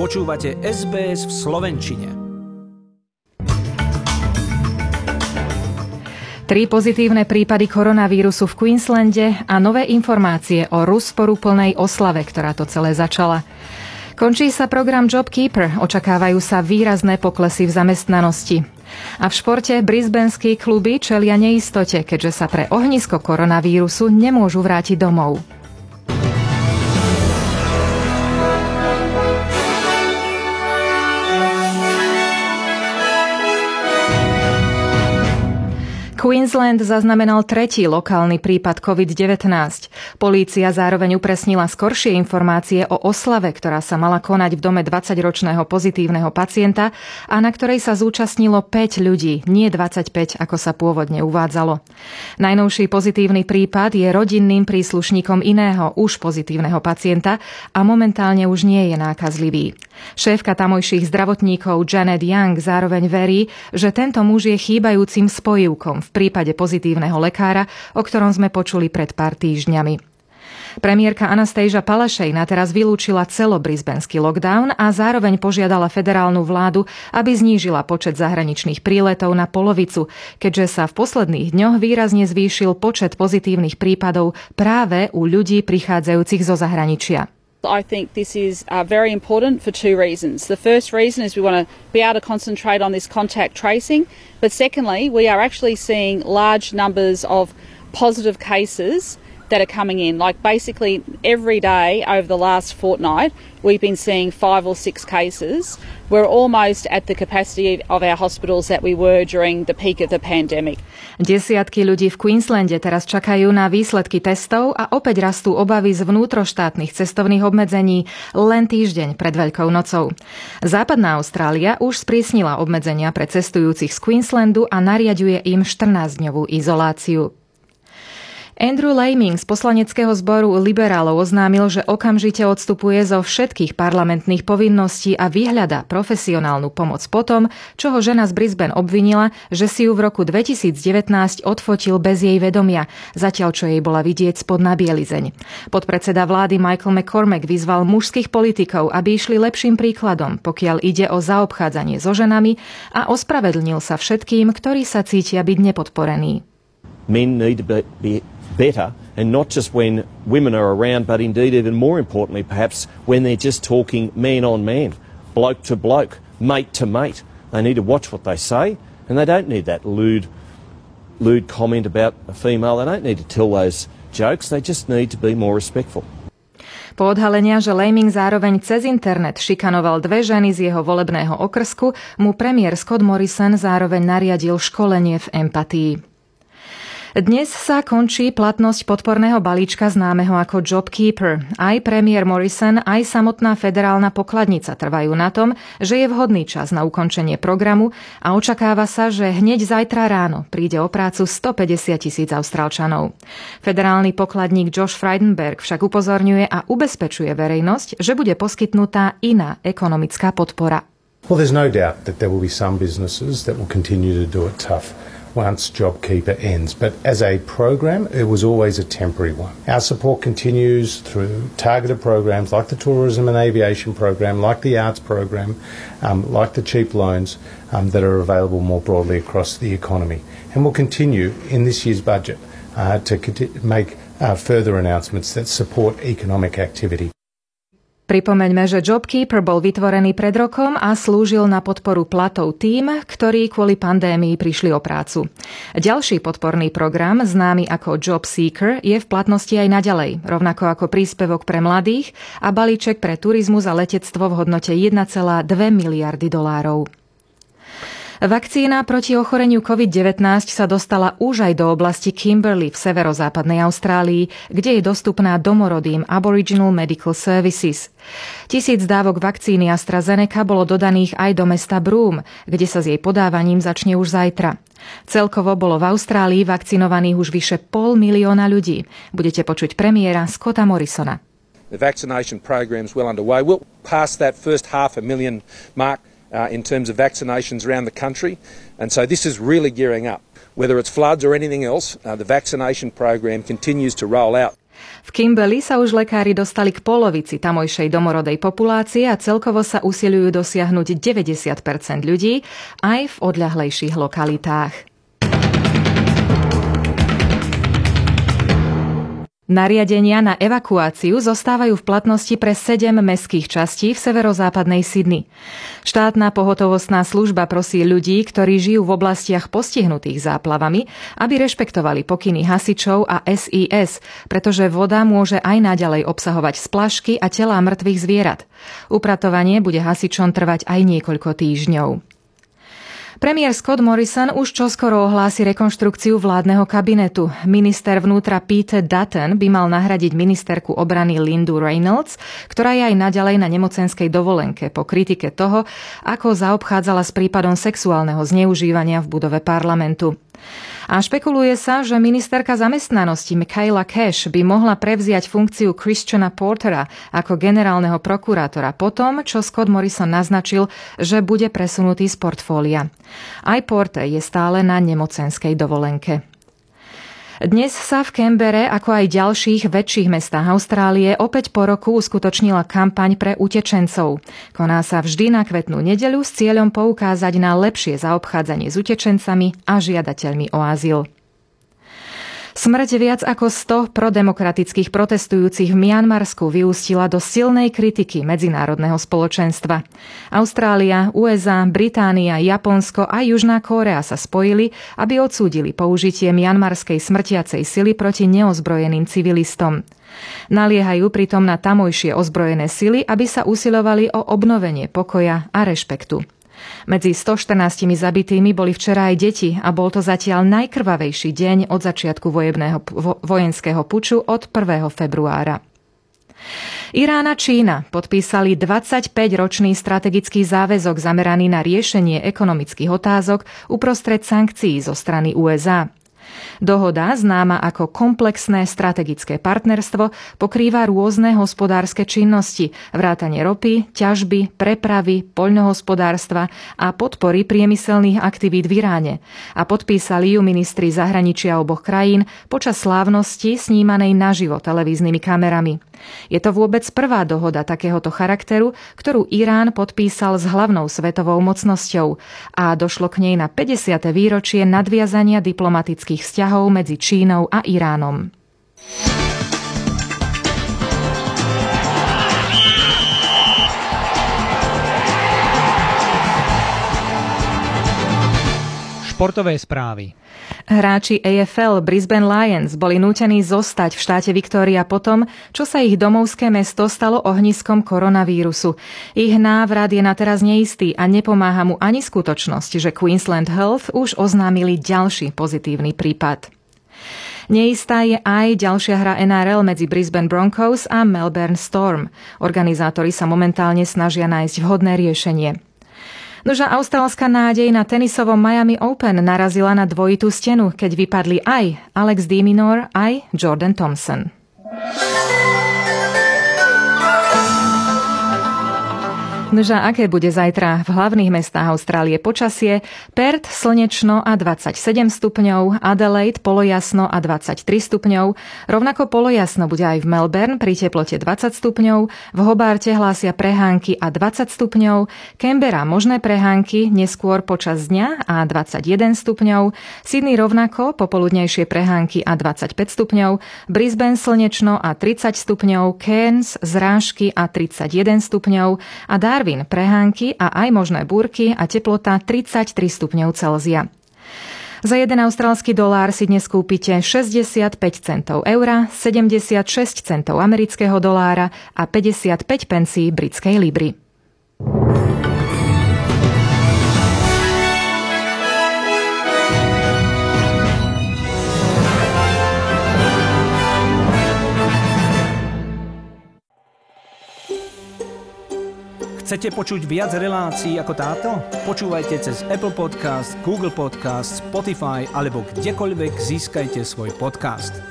Počúvate SBS v slovenčine. 3 pozitívne prípady koronavírusu v Queenslande a nové informácie o rozporuplnej oslave, ktorá to celé začala. Končí sa program JobKeeper, očakávajú sa výrazné poklesy v zamestnanosti. A v športe brisbaneskí kluby čelia neistote, keďže sa pre ohnisko koronavírusu nemôžu vrátiť domov. Queensland zaznamenal 3. lokálny prípad COVID-19. Polícia zároveň upresnila skoršie informácie o oslave, ktorá sa mala konať v dome 20-ročného pozitívneho pacienta a na ktorej sa zúčastnilo 5 ľudí, nie 25, ako sa pôvodne uvádzalo. Najnovší pozitívny prípad je rodinným príslušníkom iného, už pozitívneho pacienta a momentálne už nie je nákazlivý. Šéfka tamojších zdravotníkov Janet Young zároveň verí, že tento muž je chýbajúcim spojivkom v prípade pozitívneho lekára, o ktorom sme počuli pred pár týždňami. Premiérka Anastasia Palaszczuk teraz vylúčila celobrisbaneský lockdown a zároveň požiadala federálnu vládu, aby znížila počet zahraničných príletov na polovicu, keďže sa v posledných dňoch výrazne zvýšil počet pozitívnych prípadov práve u ľudí prichádzajúcich zo zahraničia. I think this is very important for 2 reasons. The first reason is we want to be able to concentrate on this contact tracing. But secondly, we are actually seeing large numbers of positive cases that are coming in. Like basically every day over the last fortnight, we've been seeing 5 or 6 cases. We're almost at the capacity of our hospitals that we were during the peak of the pandemic. Desiatky ľudí v Queenslande teraz čakajú na výsledky testov a opäť rastú obavy z vnútroštátnych cestovných obmedzení len týždeň pred Veľkou nocou. Západná Austrália už sprísnila obmedzenia pre cestujúcich z Queenslandu a nariaďuje im 14-dňovú izoláciu. Andrew Laming z poslaneckého zboru liberálov oznámil, že okamžite odstupuje zo všetkých parlamentných povinností a vyhľadá profesionálnu pomoc po tom, čo ho žena z Brisbane obvinila, že si ju v roku 2019 odfotil bez jej vedomia, zatiaľ čo jej bola vidieť spod na bielizeň. Podpredseda vlády Michael McCormack vyzval mužských politikov, aby išli lepším príkladom, pokiaľ ide o zaobchádzanie so ženami, a ospravedlnil sa všetkým, ktorí sa cítia byť nepodporení. Men need to be better, and not just when women are around, but indeed even more importantly perhaps when they're just talking man on man, bloke to bloke, mate to mate. They need to watch what they say, and they don't need that lewd comment about a female. They don't need to tell those jokes. They just need to be more respectful. Po odhalenia, že Laming zároveň cez internet šikanoval 2 ženy z jeho volebného okrsku, mu premiér Scott Morrison zároveň nariadil školenie v empatii. Dnes sa končí platnosť podporného balíčka známeho ako JobKeeper. Aj premiér Morrison, aj samotná federálna pokladnica trvajú na tom, že je vhodný čas na ukončenie programu a očakáva sa, že hneď zajtra ráno príde o prácu 150,000 Austrálčanov. Federálny pokladník Josh Frydenberg však upozorňuje a ubezpečuje verejnosť, že bude poskytnutá iná ekonomická podpora. Well, there's no doubt that there will be some businesses that will continue to do it tough once JobKeeper ends. But as a program, it was always a temporary one. Our support continues through targeted programs like the Tourism and Aviation program, like the Arts program, like the cheap loans that are available more broadly across the economy. And we'll continue in this year's budget to make further announcements that support economic activity. Pripomeňme, že JobKeeper bol vytvorený pred rokom a slúžil na podporu platov tým, ktorí kvôli pandémii prišli o prácu. Ďalší podporný program, známy ako Job Seeker, je v platnosti aj naďalej, rovnako ako príspevok pre mladých a balíček pre turizmus a letectvo v hodnote 1,2 miliardy dolárov. Vakcína proti ochoreniu COVID-19 sa dostala už aj do oblasti Kimberley v severozápadnej Austrálii, kde je dostupná domorodým Aboriginal Medical Services. 1000 dávok vakcíny AstraZeneca bolo dodaných aj do mesta Broome, kde sa s jej podávaním začne už zajtra. Celkovo bolo v Austrálii vakcinovaných už vyše 500,000 ľudí. Budete počuť premiéra Scotta Morrisona. The vaccination program is well underway. We'll pass that first 500,000 mark in terms of vaccinations around the country. And so this is really gearing up. Whether it's floods or anything else, the vaccination program continues to roll out. V Kimberley sa už lekári dostali k polovici tamojšej domorodej populácie a celkovo sa usiľujú dosiahnuť 90% ľudí aj v odľahlejších lokalitách. Nariadenia na evakuáciu zostávajú v platnosti pre 7 mestských častí v severozápadnej Sydney. Štátna pohotovostná služba prosí ľudí, ktorí žijú v oblastiach postihnutých záplavami, aby rešpektovali pokyny hasičov a SIS, pretože voda môže aj naďalej obsahovať splašky a telá mŕtvych zvierat. Upratovanie bude hasičom trvať aj niekoľko týždňov. Premiér Scott Morrison už čoskoro ohlási rekonštrukciu vládneho kabinetu. Minister vnútra Peter Dutton by mal nahradiť ministerku obrany Lindu Reynolds, ktorá je aj naďalej na nemocenskej dovolenke po kritike toho, ako zaobchádzala s prípadom sexuálneho zneužívania v budove parlamentu. A špekuluje sa, že ministerka zamestnanosti Michaela Cash by mohla prevziať funkciu Christiana Portera ako generálneho prokurátora potom, čo Scott Morrison naznačil, že bude presunutý z portfólia. Aj Porter je stále na nemocenskej dovolenke. Dnes sa v Canberre, ako aj ďalších väčších mestách Austrálie, opäť po roku uskutočnila kampaň pre utečencov. Koná sa vždy na Kvetnú nedeľu s cieľom poukázať na lepšie zaobchádzanie s utečencami a žiadateľmi o azyl. Smrť viac ako 100 prodemokratických protestujúcich v Mianmarsku vyústila do silnej kritiky medzinárodného spoločenstva. Austrália, USA, Británia, Japonsko a Južná Kórea sa spojili, aby odsúdili použitie mianmarskej smrtiacej sily proti neozbrojeným civilistom. Naliehajú pritom na tamojšie ozbrojené sily, aby sa usilovali o obnovenie pokoja a rešpektu. Medzi 114 zabitými boli včera aj deti a bol to zatiaľ najkrvavejší deň od začiatku vojenského puču od 1. februára. Irán a Čína podpísali 25-ročný strategický záväzok zameraný na riešenie ekonomických otázok uprostred sankcií zo strany USA. Dohoda, známa ako komplexné strategické partnerstvo, pokrýva rôzne hospodárske činnosti, vrátane ropy, ťažby, prepravy, poľnohospodárstva a podpory priemyselných aktivít v Iráne. A podpísali ju ministri zahraničia oboch krajín počas slávnosti snímanej naživo televíznymi kamerami. Je to vôbec prvá dohoda takéhoto charakteru, ktorú Irán podpísal s hlavnou svetovou mocnosťou a došlo k nej na 50. výročie nadviazania diplomatických vzťahov medzi Čínou a Iránom. Športové správy. Hráči AFL Brisbane Lions boli nútení zostať v štáte Victoria potom, čo sa ich domovské mesto stalo ohniskom koronavírusu. Ich návrat je na teraz neistý a nepomáha mu ani skutočnosť, že Queensland Health už oznámili ďalší pozitívny prípad. Neistá je aj ďalšia hra NRL medzi Brisbane Broncos a Melbourne Storm. Organizátori sa momentálne snažia nájsť vhodné riešenie. Nože austrálska nádej na tenisovom Miami Open narazila na dvojitú stenu, keď vypadli aj Alex de Minaur, aj Jordan Thompson. Nože aké bude zajtra v hlavných mestách Austrálie počasie? Perth slonečno a 27 stupňov, Adelaide polojasno a 23 stupňov, rovnako polojasno bude aj v Melbourne pri teplote 20 stupňov, v Hobarte hlásia prehánky a 20 stupňov, Canberra možné prehánky neskôr počas dňa a 21 stupňov, Sydney rovnako popoludnejšie prehánky a 25 stupňov, Brisbane slnečno a 30 stupňov, Cairns zrážky a 31 stupňov a Darwin prehánky a aj možné búrky a teplota 33 stupňov Celzia. Za 1 austrálsky dolár si dnes kúpite 65 centov eura, 76 centov amerického dolára a 55 pencí britskej libry. Chcete počuť viac relácií ako táto? Počúvajte cez Apple Podcast, Google Podcast, Spotify alebo kdekoľvek získajte svoj podcast.